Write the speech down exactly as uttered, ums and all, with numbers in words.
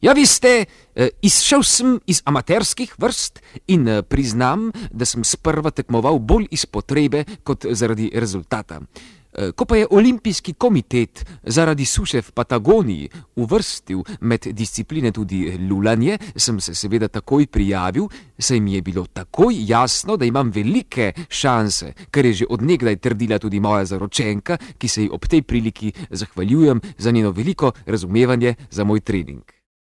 Ja, veste, izšel sem iz amaterskih vrst in priznam, da sem sprva tekmoval bolj iz potrebe kot zaradi rezultata. Ko pa je olimpijski komitet zaradi suše v Patagoniji uvrstil med discipline tudi lulanje, sem se seveda takoj prijavil, saj mi je bilo takoj jasno, da imam velike šanse, kar je že od nekdaj trdila tudi moja zaročenka, ki se ji ob tej priliki zahvaljujem za njeno veliko razumevanje za moj trening.